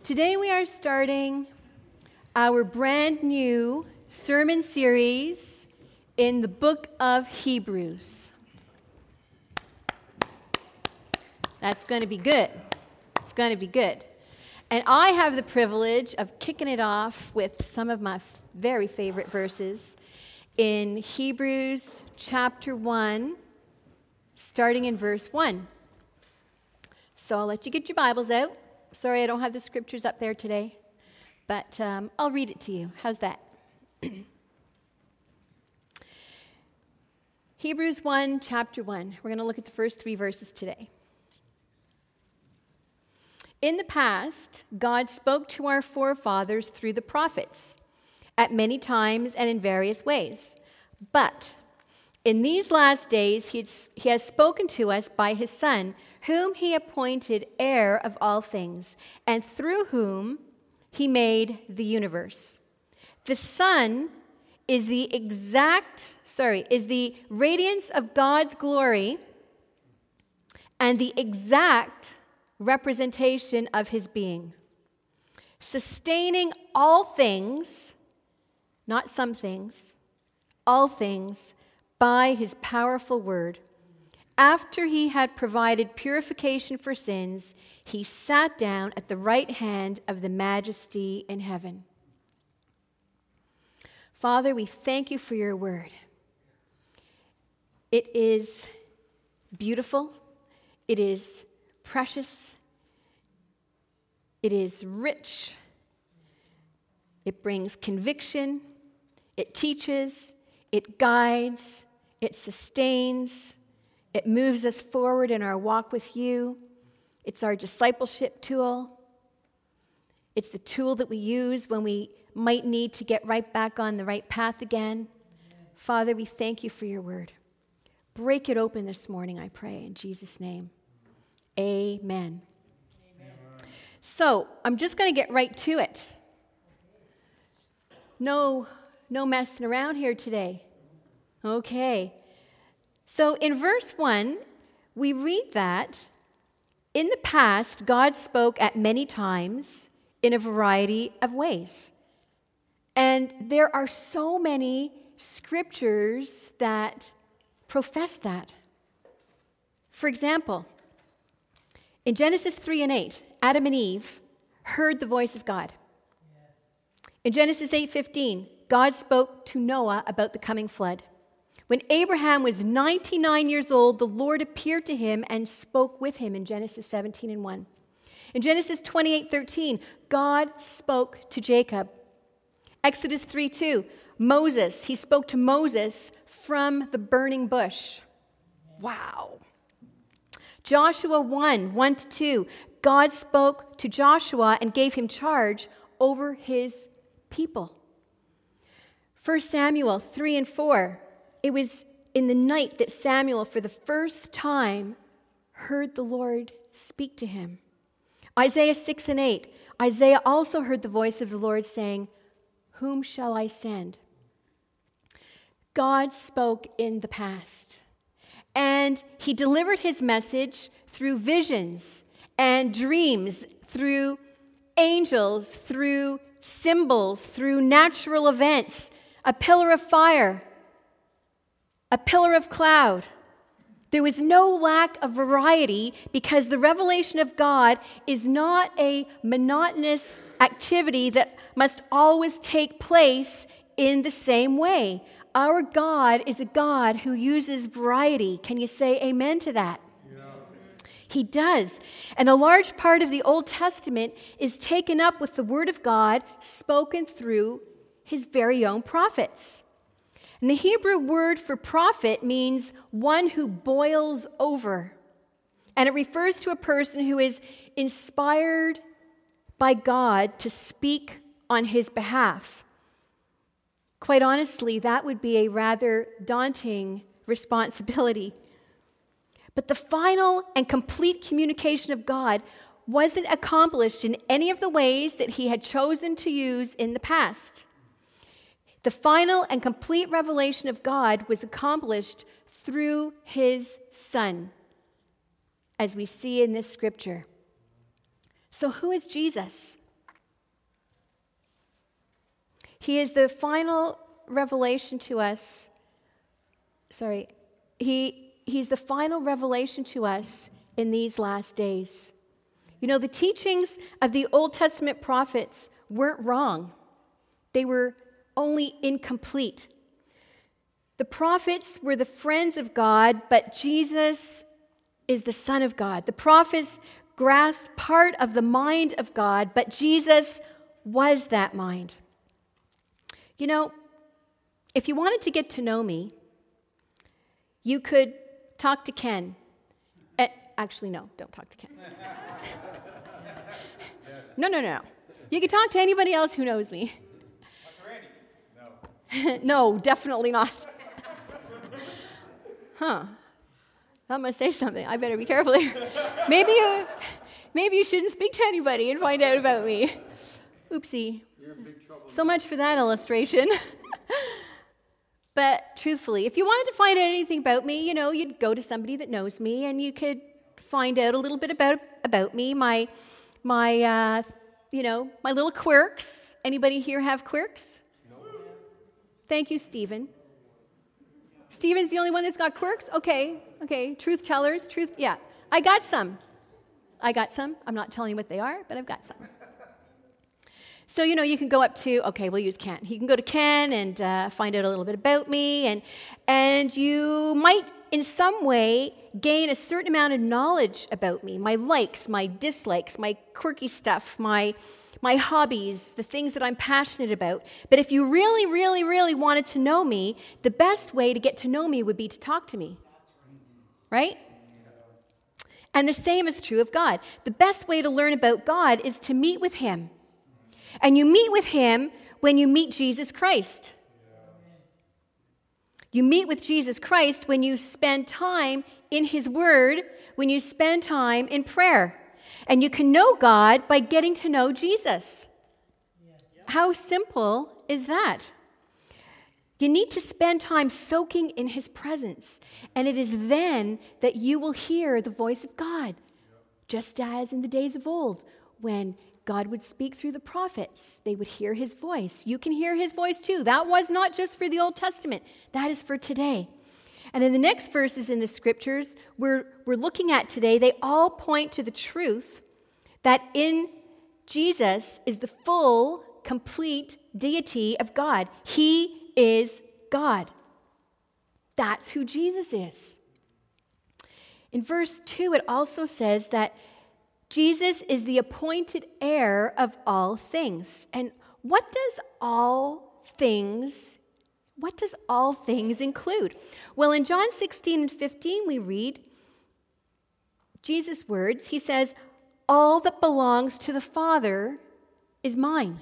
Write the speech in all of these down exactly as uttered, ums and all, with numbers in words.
Today we are starting our brand new sermon series in the book of Hebrews. That's going to be good. It's going to be good. And I have the privilege of kicking it off with some of my f- very favorite verses in Hebrews chapter one, starting in verse one. So I'll let you get your Bibles out. Sorry, I don't have the scriptures up there today, but um, I'll read it to you. How's that? Hebrews one, chapter one. We're going to look at the first three verses today. In the past, God spoke to our forefathers through the prophets at many times and in various ways. But in these last days, he has spoken to us by his Son, whom he appointed heir of all things, and through whom he made the universe. The Son is the exact, sorry, is the radiance of God's glory and the exact representation of his being, sustaining all things, not some things, all things, by his powerful word. After he had provided purification for sins, he sat down at the right hand of the Majesty in heaven. Father, we thank you for your word. It is beautiful. It is precious. It is rich. It brings conviction. It teaches. It guides. It sustains. It moves us forward in our walk with you. It's our discipleship tool. It's the tool that we use when we might need to get right back on the right path again. Father, we thank you for your word. Break it open this morning, I pray, in Jesus' name. Amen. Amen. So, I'm just going to get right to it. No, no messing around here today. Okay. So, in verse one, we read that in the past, God spoke at many times in a variety of ways. And there are so many scriptures that profess that. For example, in Genesis three and eight, Adam and Eve heard the voice of God. In Genesis eight fifteen, God spoke to Noah about the coming flood. When Abraham was ninety-nine years old, the Lord appeared to him and spoke with him in Genesis seventeen and one. In Genesis twenty-eight thirteen, God spoke to Jacob. Exodus three two, Moses, he spoke to Moses from the burning bush. Wow. Joshua one, one to two, God spoke to Joshua and gave him charge over his people. First Samuel three and four, it was in the night that Samuel, for the first time, heard the Lord speak to him. Isaiah six and eight, Isaiah also heard the voice of the Lord saying, "Whom shall I send?" God spoke in the past, and he delivered his message through visions and dreams, through angels, through symbols, through natural events, a pillar of fire, a pillar of cloud. There was no lack of variety because the revelation of God is not a monotonous activity that must always take place in the same way. Our God is a God who uses variety. Can you say amen to that? Yeah. He does. And a large part of the Old Testament is taken up with the Word of God spoken through his very own prophets. And the Hebrew word for prophet means one who boils over. And it refers to a person who is inspired by God to speak on his behalf. Quite honestly, that would be a rather daunting responsibility. But the final and complete communication of God wasn't accomplished in any of the ways that he had chosen to use in the past. The final and complete revelation of God was accomplished through his Son, as we see in this scripture. So who is Jesus? He is the final revelation to us. Sorry. He, he's the final revelation to us in these last days. You know, the teachings of the Old Testament prophets weren't wrong. They were only incomplete. The prophets were the friends of God, but Jesus is the Son of God. The prophets grasped part of the mind of God, but Jesus was that mind. You know, if you wanted to get to know me, you could talk to Ken. Uh, actually, no, don't talk to Ken. No, no, no, no. You can talk to anybody else who knows me. No. No, definitely not. Huh. That must say something. I better be careful here. Maybe you, maybe you shouldn't speak to anybody and find out about me. Oopsie. You're in big trouble. So much for that illustration. But truthfully, if you wanted to find out anything about me, you know, you'd go to somebody that knows me and you could find out a little bit about about me, my, my, uh, you know, my little quirks. Anybody here have quirks? No. Thank you, Stephen. Stephen's the only one that's got quirks? Okay, okay. Truth tellers, truth, yeah. I got some. I got some. I'm not telling you what they are, but I've got some. So, you know, you can go up to, okay, we'll use Ken. You can go to Ken and uh, find out a little bit about me, and and you might in some way gain a certain amount of knowledge about me, my likes, my dislikes, my quirky stuff, my my hobbies, the things that I'm passionate about. But if you really, really, really wanted to know me, the best way to get to know me would be to talk to me. Right? And the same is true of God. The best way to learn about God is to meet with him. And you meet with him when you meet Jesus Christ. You meet with Jesus Christ when you spend time in his word, when you spend time in prayer. And you can know God by getting to know Jesus. How simple is that? You need to spend time soaking in his presence. And it is then that you will hear the voice of God. Just as in the days of old, when God would speak through the prophets, they would hear his voice. You can hear his voice too. That was not just for the Old Testament. That is for today. And in the next verses in the scriptures we're, we're looking at today, they all point to the truth that in Jesus is the full, complete deity of God. He is God. That's who Jesus is. In verse two, it also says that Jesus is the appointed heir of all things. And what does all things, what does all things include? Well, in John sixteen and fifteen, we read Jesus' words. He says, "All that belongs to the Father is mine."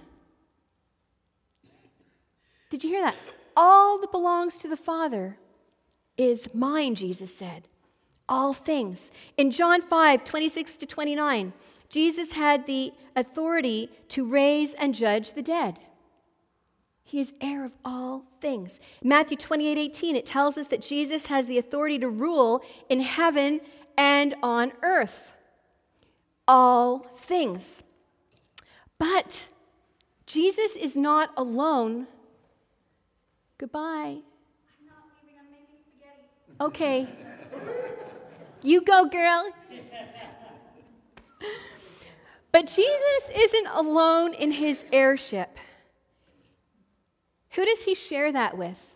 Did you hear that? All that belongs to the Father is mine, Jesus said. All things. In John five, twenty-six to twenty-nine, Jesus had the authority to raise and judge the dead. He is heir of all things. In Matthew twenty-eight, eighteen, it tells us that Jesus has the authority to rule in heaven and on earth. All things. But Jesus is not alone. Goodbye. I'm not leaving, I'm making spaghetti. Okay. You go, girl. But Jesus isn't alone in his heirship. Who does he share that with?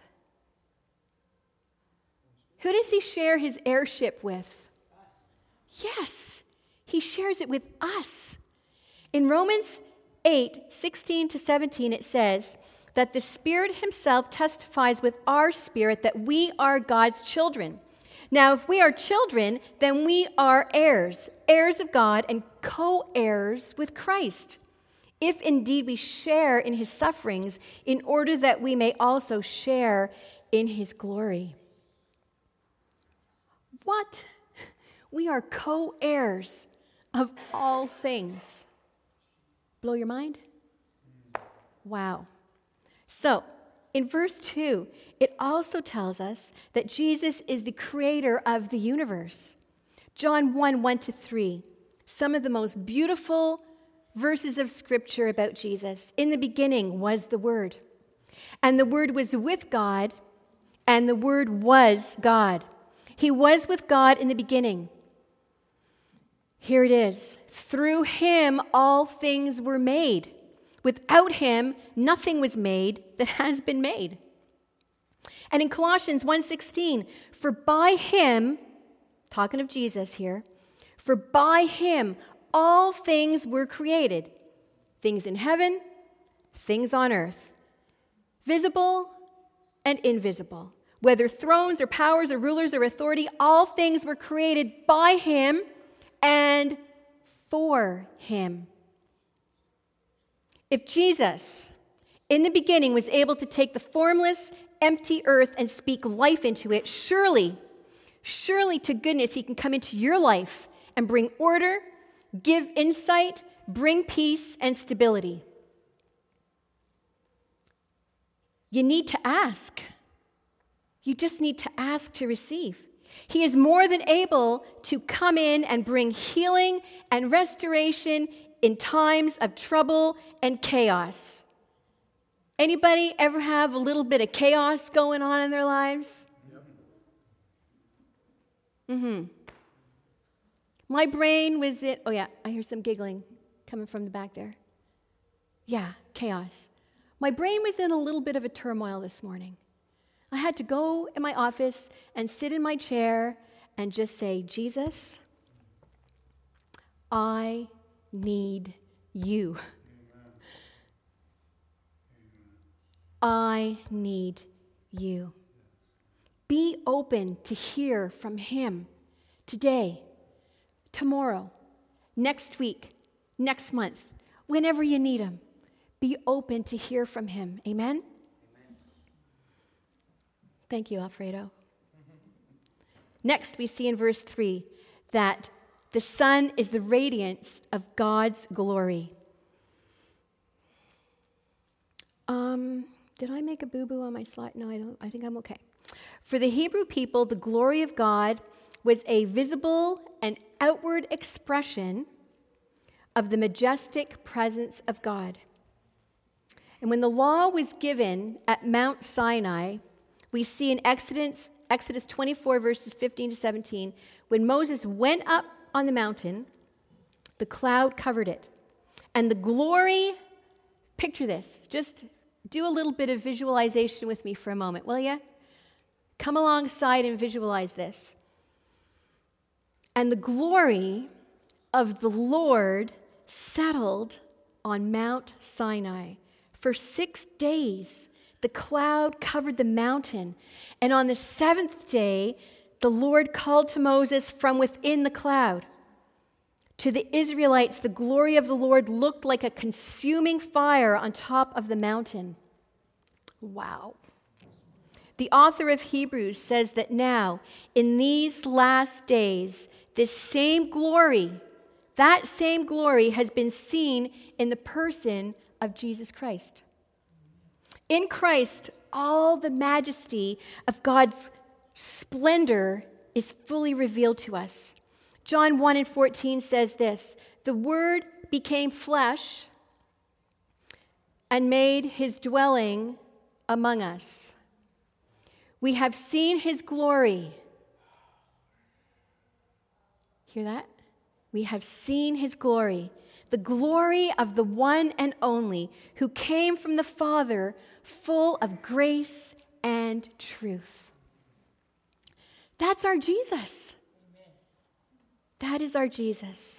Who does he share his heirship with? Yes, he shares it with us. In Romans eight, sixteen to seventeen, it says that the Spirit himself testifies with our spirit that we are God's children. Now, if we are children, then we are heirs, heirs of God and co-heirs with Christ, if indeed we share in his sufferings, in order that we may also share in his glory. What? We are co-heirs of all things. Blow your mind? Wow. So, in verse two, it also tells us that Jesus is the creator of the universe. John one, one to three, some of the most beautiful verses of scripture about Jesus. In the beginning was the Word, And the Word was with God, and the Word was God. He was with God in the beginning. Here it is. Through him all things were made. Without him nothing was made that has been made. And in Colossians one sixteen, for by him, talking of Jesus here, for by him all things were created, things in heaven, things on earth, visible and invisible, whether thrones or powers or rulers or authority, all things were created by him and for him. If Jesus, in the beginning, was able to take the formless, empty earth and speak life into it, surely, surely to goodness, he can come into your life and bring order, give insight, bring peace and stability. You need to ask. You just need to ask to receive. He is more than able to come in and bring healing and restoration in times of trouble and chaos. Anybody ever have a little bit of chaos going on in their lives? Yep. Mm-hmm. My brain was in, oh yeah, I hear some giggling coming from the back there. Yeah, chaos. My brain was in a little bit of a turmoil this morning. I had to go in my office and sit in my chair and just say, Jesus, I need you. Amen. I need you. Be open to hear from him today, tomorrow, next week, next month, whenever you need him. Be open to hear from him. Amen? Thank you, Alfredo. Next, we see in verse three that the sun is the radiance of God's glory. Um, did I make a boo-boo on my slide? No, I don't. I think I'm okay. For the Hebrew people, the glory of God was a visible and outward expression of the majestic presence of God. And when the law was given at Mount Sinai, we see in Exodus, Exodus twenty-four, verses fifteen to seventeen, when Moses went up on the mountain, the cloud covered it. And the glory, picture this, just do a little bit of visualization with me for a moment, will you? Come alongside and visualize this. And the glory of the Lord settled on Mount Sinai. For six days, the cloud covered the mountain, and on the seventh day, the Lord called to Moses from within the cloud. To the Israelites, the glory of the Lord looked like a consuming fire on top of the mountain. Wow. The author of Hebrews says that now, in these last days, this same glory, that same glory has been seen in the person of Jesus Christ. In Christ, all the majesty of God's splendor is fully revealed to us. John one and fourteen says this, the Word became flesh and made his dwelling among us. We have seen his glory. Hear that? We have seen his glory. The glory of the one and only who came from the Father, full of grace and truth. That's our Jesus. Amen. That is our Jesus.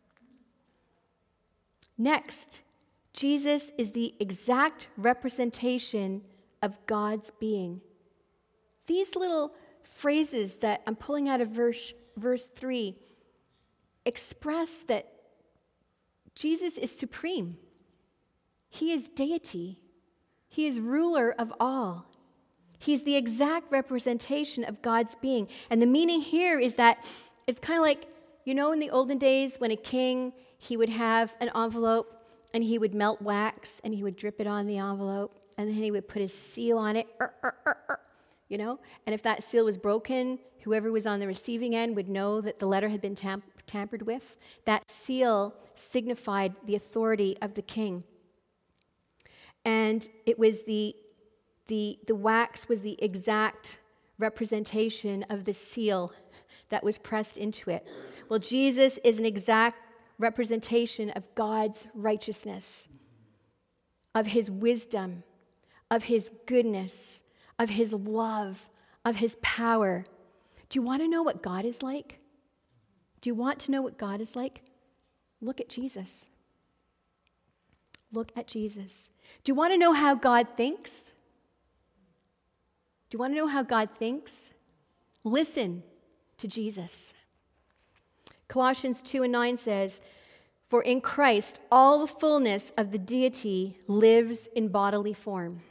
Next, Jesus is the exact representation of God's being. These little phrases that I'm pulling out of verse, verse three express that Jesus is supreme. He is deity. He is ruler of all. He's the exact representation of God's being. And the meaning here is that it's kind of like, you know, in the olden days when a king, he would have an envelope and he would melt wax and he would drip it on the envelope and then he would put his seal on it, er, er, er, er, you know? And if that seal was broken, whoever was on the receiving end would know that the letter had been tampered tampered with. That seal signified the authority of the king. And it was the the, the wax was the exact representation of the seal that was pressed into it. Well, Jesus is an exact representation of God's righteousness, of his wisdom, of his goodness, of his love, of his power. Do you want to know what God is like? Do you want to know what God is like? Look at Jesus. Look at Jesus. Do you want to know how God thinks? Do you want to know how God thinks? Listen to Jesus. Colossians two and nine says, "For in Christ all the fullness of the deity lives in bodily form."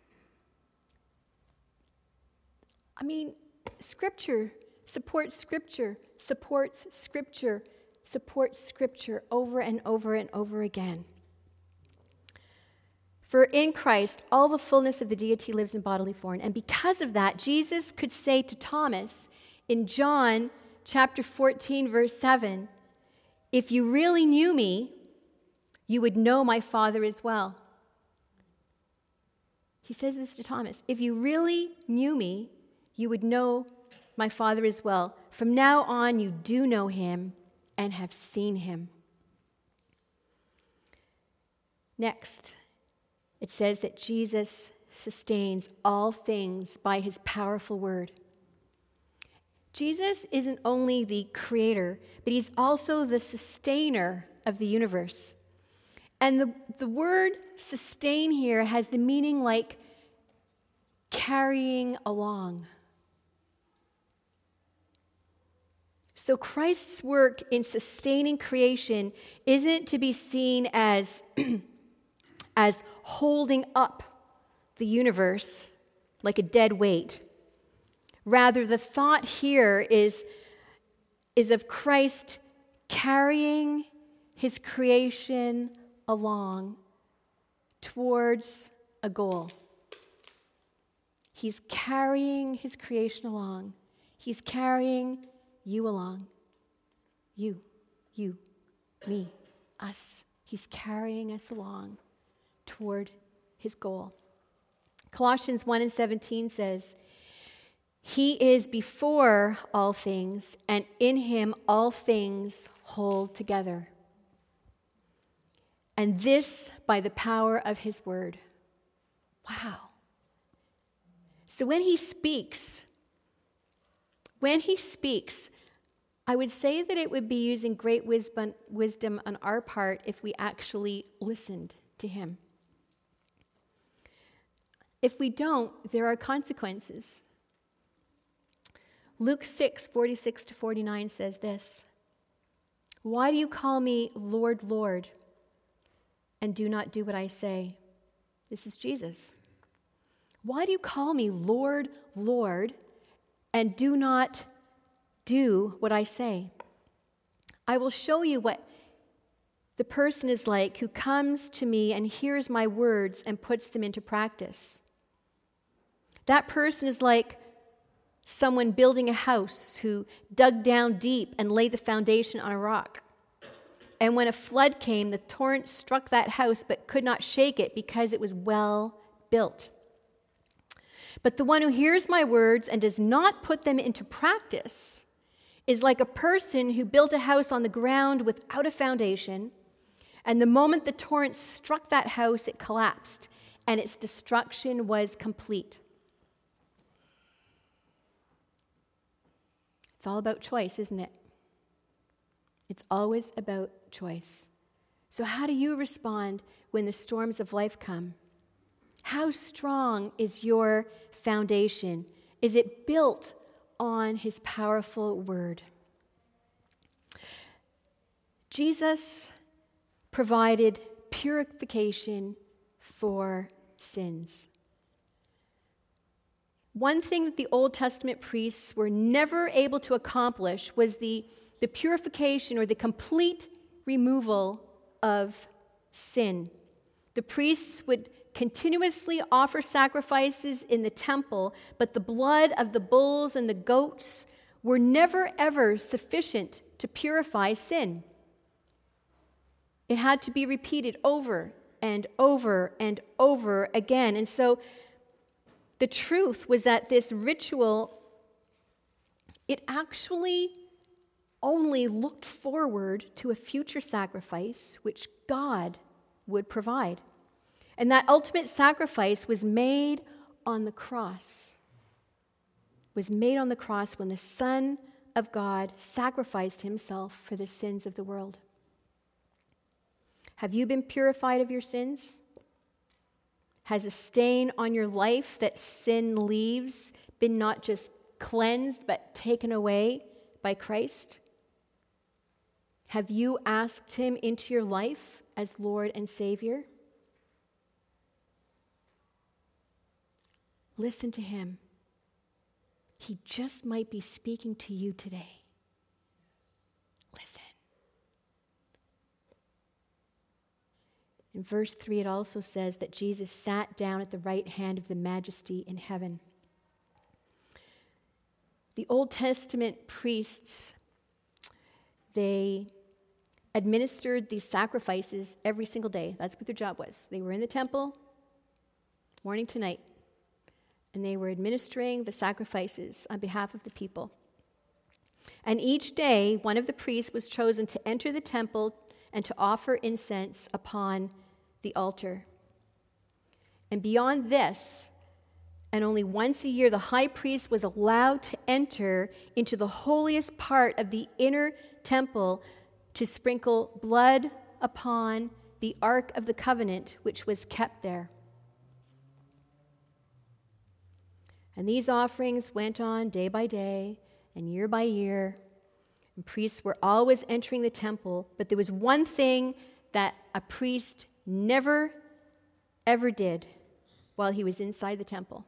I mean, Scripture supports Scripture, supports Scripture, supports Scripture over and over and over again. For in Christ, all the fullness of the deity lives in bodily form. And because of that, Jesus could say to Thomas in John chapter fourteen, verse seven, "If you really knew me, you would know my Father as well." He says this to Thomas. If you really knew me, you would know my Father as well. From now on, you do know him and have seen him. Next, it says that Jesus sustains all things by his powerful word. Jesus isn't only the creator, but he's also the sustainer of the universe. And the, the word sustain here has the meaning like carrying along. So Christ's work in sustaining creation isn't to be seen as, as holding up the universe like a dead weight. Rather, the thought here is, is of Christ carrying his creation along towards a goal. He's carrying his creation along. He's carrying you along. You, you, me, us. He's carrying us along toward his goal. Colossians one and seventeen says, "He is before all things, and in him all things hold together. And this by the power of his word." Wow. So when he speaks, when he speaks, I would say that it would be using great wisdom, wisdom on our part if we actually listened to him. If we don't, there are consequences. Luke six, forty-six to forty-nine says this, "Why do you call me Lord, Lord, and do not do what I say?" This is Jesus. "Why do you call me Lord, Lord, and do not do what I say? I will show you what the person is like who comes to me and hears my words and puts them into practice. That person is like someone building a house who dug down deep and laid the foundation on a rock. And when a flood came, the torrent struck that house but could not shake it because it was well built. But the one who hears my words and does not put them into practice is like a person who built a house on the ground without a foundation, and the moment the torrent struck that house, it collapsed, and its destruction was complete." It's all about choice, isn't it? It's always about choice. So how do you respond when the storms of life come? How strong is your foundation? Is it built on his powerful word? Jesus provided purification for sins. One thing that the Old Testament priests were never able to accomplish was the, the purification or the complete removal of sin. The priests would continuously offer sacrifices in the temple, but the blood of the bulls and the goats were never ever sufficient to purify sin. It had to be repeated over and over and over again. And so The truth was that this ritual, it actually only looked forward to a future sacrifice which God would provide. And that ultimate sacrifice was made on the cross. Was made on the cross when the Son of God sacrificed himself for the sins of the world. Have you been purified of your sins? Has a stain on your life that sin leaves been not just cleansed but taken away by Christ? Have you asked him into your life as Lord and Savior? Listen to him. He just might be speaking to you today. Listen. In verse three, it also says that Jesus sat down at the right hand of the Majesty in heaven. The Old Testament priests, they administered these sacrifices every single day. That's what their job was. They were in the temple, morning to night, and they were administering the sacrifices on behalf of the people. And each day, one of the priests was chosen to enter the temple and to offer incense upon the altar. And beyond this, and only once a year, the high priest was allowed to enter into the holiest part of the inner temple to sprinkle blood upon the Ark of the Covenant, which was kept there. And these offerings went on day by day and year by year. And priests were always entering the temple, but there was one thing that a priest never, ever did while he was inside the temple.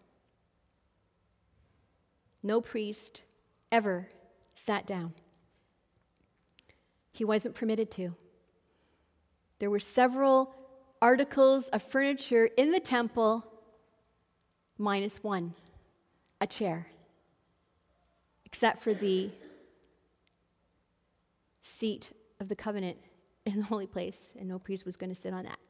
No priest ever sat down. He wasn't permitted to. There were several articles of furniture in the temple, minus one, a chair, except for the seat of the covenant in the holy place, and no priest was going to sit on that.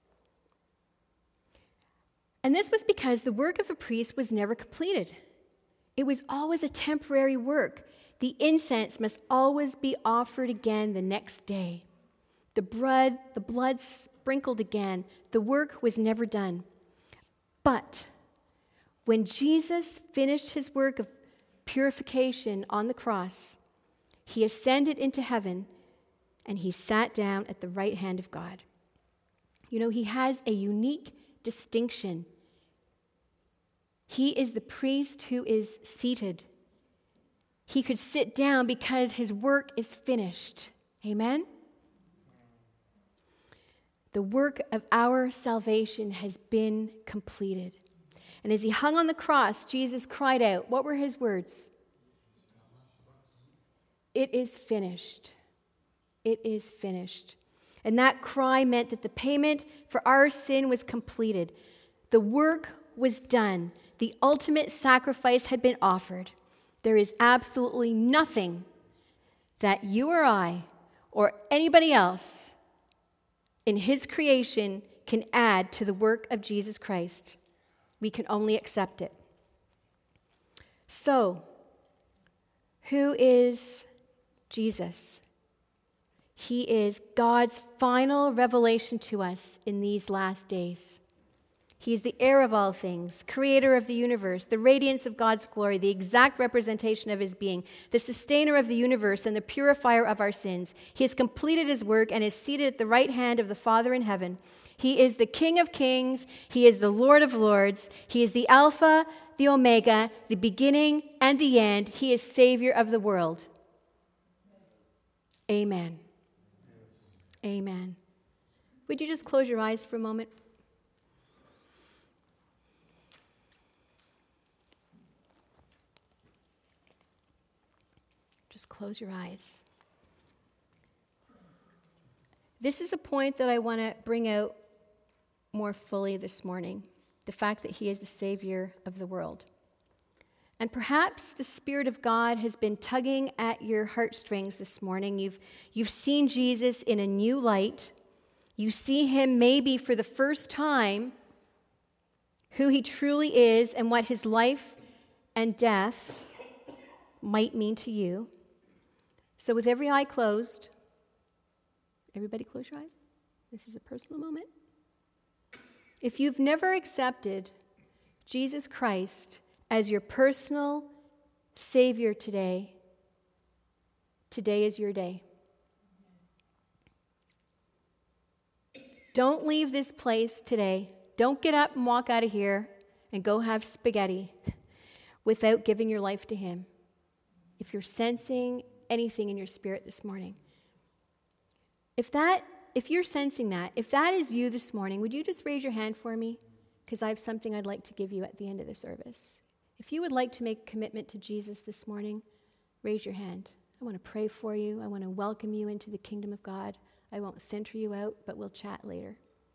And this was because the work of a priest was never completed. It was always a temporary work. The incense must always be offered again the next day. The blood, the blood sprinkled again. The work was never done. But when Jesus finished his work of purification on the cross, he ascended into heaven and he sat down at the right hand of God. You know, he has a unique distinction. He is the priest who is seated. He could sit down because his work is finished. Amen? The work of our salvation has been completed. And as he hung on the cross, Jesus cried out, what were his words? It is finished. It is finished. And that cry meant that the payment for our sin was completed. The work was done. The ultimate sacrifice had been offered. There is absolutely nothing that you or I or anybody else in his creation can add to the work of Jesus Christ. We can only accept it. So, who is Jesus? He is God's final revelation to us in these last days. He is the heir of all things, creator of the universe, the radiance of God's glory, the exact representation of his being, the sustainer of the universe and the purifier of our sins. He has completed his work and is seated at the right hand of the Father in heaven. He is the King of kings. He is the Lord of lords. He is the Alpha, the Omega, the beginning and the end. He is Savior of the world. Amen. Amen. Would you just close your eyes for a moment? Just close your eyes. This is a point that I want to bring out more fully this morning, the fact that he is the Savior of the world. And perhaps the Spirit of God has been tugging at your heartstrings this morning. You've, you've seen Jesus in a new light. You see him maybe for the first time who he truly is and what his life and death might mean to you. So with every eye closed, everybody close your eyes. This is a personal moment. If you've never accepted Jesus Christ as your personal Savior today, today is your day. Don't leave this place today. Don't get up and walk out of here and go have spaghetti without giving your life to him. If you're sensing anything in your spirit this morning, if that, if you're sensing that, if that is you this morning, would you just raise your hand for me? Because I have something I'd like to give you at the end of the service. If you would like to make a commitment to Jesus this morning, raise your hand. I want to pray for you. I want to welcome you into the kingdom of God. I won't center you out, but we'll chat later.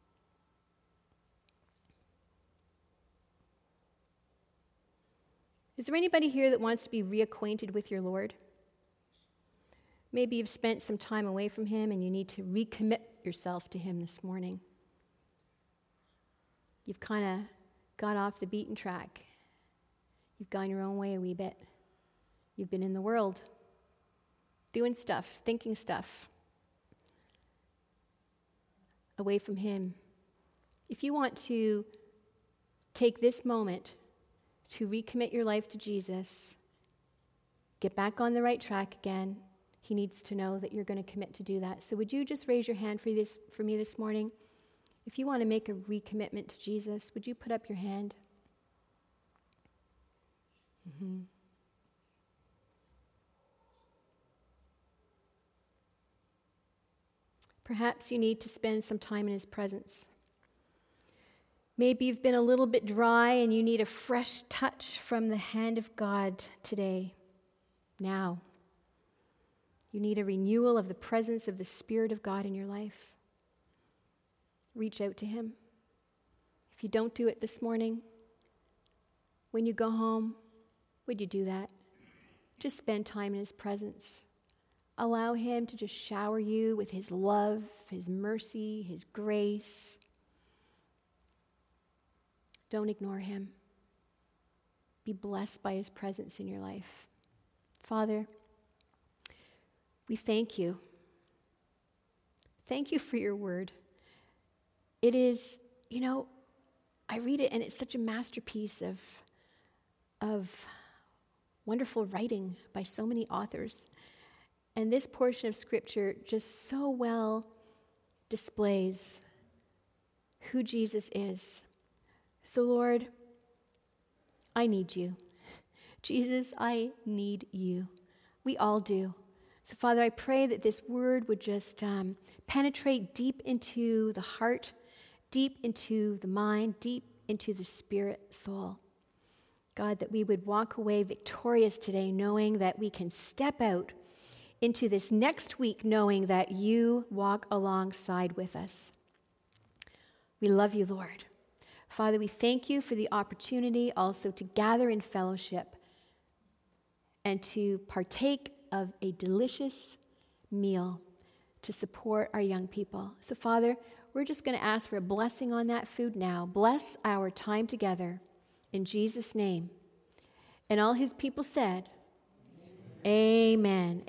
Is there anybody here that wants to be reacquainted with your Lord? Maybe you've spent some time away from him and you need to recommit yourself to him this morning. You've kind of got off the beaten track. You've gone your own way a wee bit. You've been in the world, doing stuff, thinking stuff, away from him. If you want to take this moment to recommit your life to Jesus, get back on the right track again, he needs to know that you're going to commit to do that. So would you just raise your hand for this for me this morning? If you want to make a recommitment to Jesus, would you put up your hand? Mm-hmm. Perhaps you need to spend some time in his presence. Maybe you've been a little bit dry and you need a fresh touch from the hand of God today, now. You need a renewal of the presence of the Spirit of God in your life. Reach out to him. If you don't do it this morning, when you go home, would you do that? Just spend time in his presence. Allow him to just shower you with his love, his mercy, his grace. Don't ignore him. Be blessed by his presence in your life. Father, we thank you. Thank you for your word. It is, you know, I read it and it's such a masterpiece of, of wonderful writing by so many authors. And this portion of Scripture just so well displays who Jesus is. So, Lord, I need you. Jesus, I need you. We all do. So, Father, I pray that this word would just um, penetrate deep into the heart, deep into the mind, deep into the spirit, soul. God, that we would walk away victorious today, knowing that we can step out into this next week, knowing that you walk alongside with us. We love you, Lord. Father, we thank you for the opportunity also to gather in fellowship and to partake of a delicious meal to support our young people. So, Father, we're just going to ask for a blessing on that food now. Bless our time together in Jesus' name. And all his people said, Amen. Amen.